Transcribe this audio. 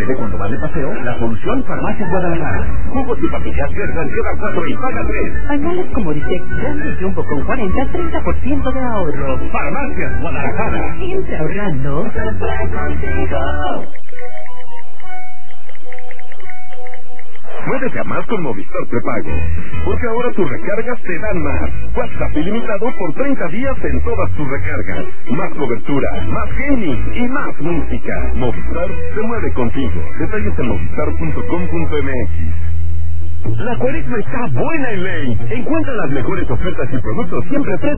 bebé cuando va de paseo, la solución Farmacias Guadalajara. Jugos y papillas Gerber, lleva 4 y paga 3. Pañales como Disex Grande Jumbo con 40, 30% de ahorro. Farmacias Guadalajara. Siempre ahorrando. Muévete a más con Movistar Prepago, porque ahora tus recargas te dan más. WhatsApp ilimitado por 30 días en todas tus recargas. Más cobertura, más gaming y más música. Movistar se mueve contigo. Detalles en movistar.com.mx. La cuaresma está buena en Ley. Encuentra las mejores ofertas y productos siempre frescos.